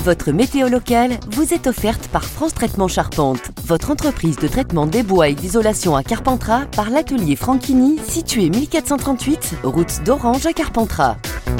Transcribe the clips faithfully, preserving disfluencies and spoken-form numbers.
Votre météo locale vous est offerte par France Traitement Charpente, votre entreprise de traitement des bois et d'isolation à Carpentras par l'atelier Franchini, situé mille quatre cent trente-huit, route d'Orange à Carpentras.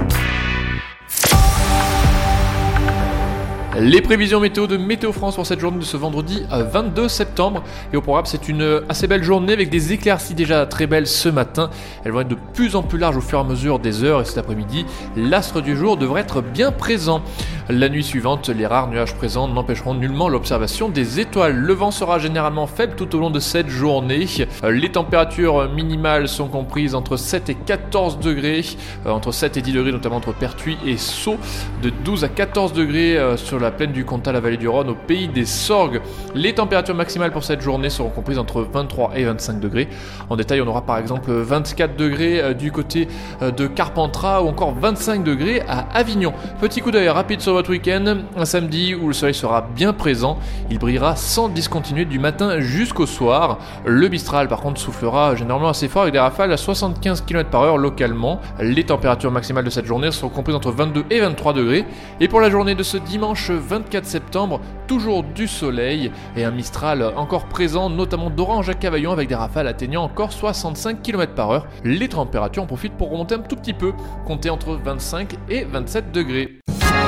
Les prévisions météo de Météo France pour cette journée de ce vendredi vingt-deux septembre. Et au programme, c'est une assez belle journée avec des éclaircies déjà très belles ce matin. Elles vont être de plus en plus larges au fur et à mesure des heures et cet après-midi, l'astre du jour devrait être bien présent. La nuit suivante, les rares nuages présents n'empêcheront nullement l'observation des étoiles. Le vent sera généralement faible tout au long de cette journée. Les températures minimales sont comprises entre sept et quatorze degrés, entre sept et dix degrés notamment entre Pertuis et Sceaux, de douze à quatorze degrés sur la la plaine du Comtat, la vallée du Rhône, au pays des Sorgues. Les températures maximales pour cette journée seront comprises entre vingt-trois et vingt-cinq degrés. En détail, on aura par exemple vingt-quatre degrés du côté de Carpentras ou encore vingt-cinq degrés à Avignon. Petit coup d'œil rapide sur votre week-end, un samedi où le soleil sera bien présent. Il brillera sans discontinuer du matin jusqu'au soir. Le Mistral par contre soufflera généralement assez fort avec des rafales à soixante-quinze kilomètres par heure localement. Les températures maximales de cette journée seront comprises entre vingt-deux et vingt-trois degrés. Et pour la journée de ce dimanche vingt-quatre septembre, toujours du soleil et un Mistral encore présent, notamment d'Orange à Cavaillon avec des rafales atteignant encore soixante-cinq kilomètres par heure. Les températures en profitent pour remonter un tout petit peu, compter entre vingt-cinq et vingt-sept degrés.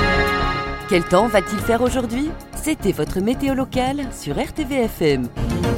Quel temps va-t-il faire aujourd'hui ? C'était votre météo locale sur R T V F M.